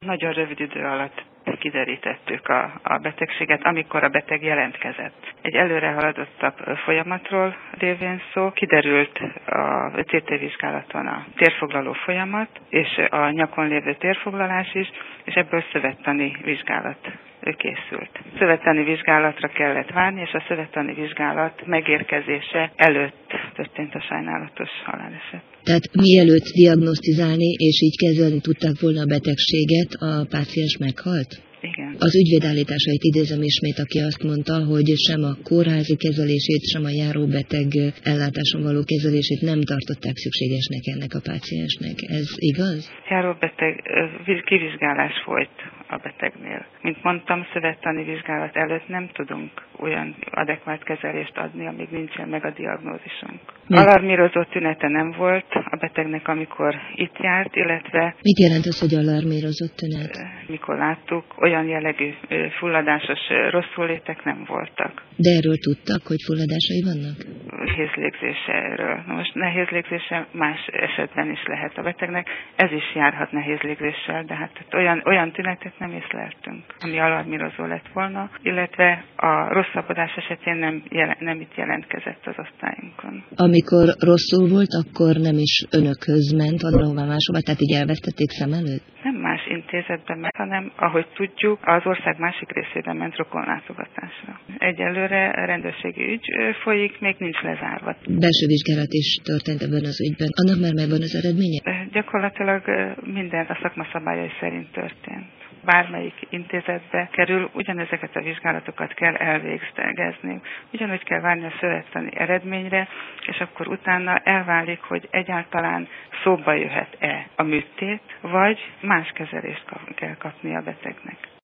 Nagyon rövid idő alatt kiderítettük a betegséget, amikor a beteg jelentkezett. Egy előre haladottabb folyamatról révén szó, kiderült a CT vizsgálaton a térfoglaló folyamat, és a nyakon lévő térfoglalás is, és ebből szövettani vizsgálat készült. Szövettani vizsgálatra kellett várni, és a szövettani vizsgálat megérkezése előtt történt a sajnálatos haláleset. Tehát mielőtt diagnosztizálni és így kezelni tudták volna a betegséget, a páciens meghalt? Igen. Az ügyvéd állításait idézem ismét, aki azt mondta, hogy sem a kórházi kezelését, sem a járóbeteg ellátáson való kezelését nem tartották szükségesnek ennek a páciensnek. Ez igaz? Járóbeteg kivizsgálás folyt a betegnél. Mint mondtam, szövettani vizsgálat előtt nem tudunk olyan adekvát kezelést adni, amíg nincsen meg a diagnózisunk. Alarmírozó tünete nem volt a betegnek, amikor itt járt, illetve... Mit jelent az, hogy alarmírozott tünet? Mikor láttuk, olyan jellegű fulladásos rosszullétek nem voltak. De erről tudtak, hogy fulladásai vannak? Nehézlégzéséről. Na most nehézlégzése más esetben is lehet a betegnek. Ez is járhat nehézlégzéssel, de hát olyan tünetet nem észleltünk, ami alarmírozó lett volna, illetve a rosszabbodás esetén nem itt jelentkezett az osztályunkon. Amikor rosszul volt, akkor nem is önökhöz ment, valahova máshova, tehát így elvesztették szem előtt? Nem más intézetben ment, hanem, ahogy tudjuk, az ország másik részében ment rokonlátogatásra. Egyelőre rendőrségi ügy folyik, még nincs lezárva. Belső vizsgálat is történt ebben az ügyben. Annak már megvan az eredménye? Gyakorlatilag minden a szakma szabályai szerint történt. Bármelyik intézetbe kerül, ugyanezeket a vizsgálatokat kell elvégezni. Ugyanúgy kell várni a szövettani eredményre, és akkor utána elválik, hogy egyáltalán szóba jöhet-e a műtét, vagy más kezelést kell kapni a betegnek.